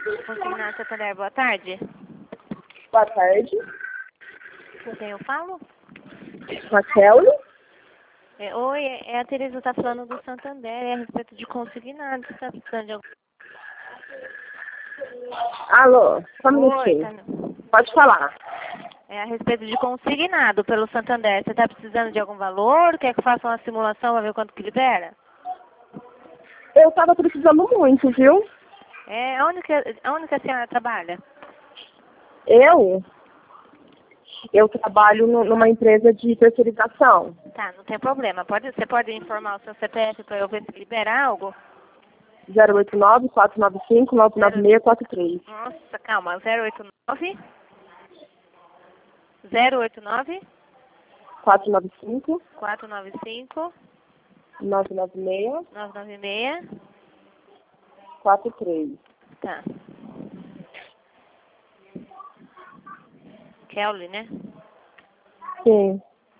Consignado Santander, boa tarde. Boa tarde. Com quem eu falo? Raquel? Oi, é a Tereza, tá falando do Santander, é a respeito de consignado. Você tá precisando de algum... Alô, só um Oi, minutinho. Pode falar. É a respeito de consignado pelo Santander. Você tá precisando de algum valor? Quer que eu faça uma simulação pra ver quanto que libera? Eu tava precisando muito, viu? Aonde que a senhora trabalha? Eu trabalho numa empresa de terceirização. Tá, não tem problema. Você pode informar o seu CPF pra eu ver se libera algo? 089-495-99643. Nossa, calma. 089? 089? 495 495 996 996. 43. Tá. Kelly, né? Sim.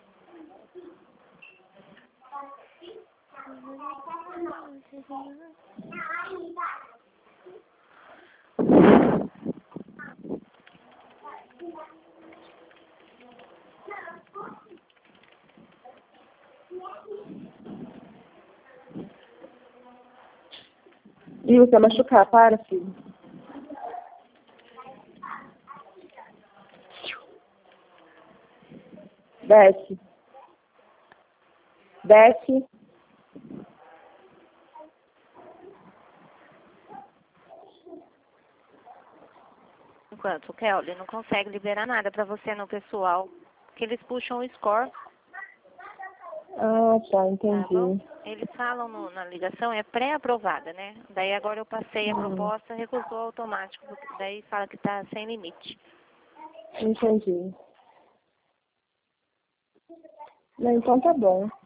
E você vai machucar, para, filho. Desce. Desce. Enquanto o Kelly não consegue liberar nada pra você no pessoal, porque eles puxam o score. Ah, tá, Tá bom? entendi. Eles falam na ligação, é pré-aprovada, né? Daí agora eu passei a proposta, recusou automático, daí fala que tá sem limite. Entendi. Não, então tá bom.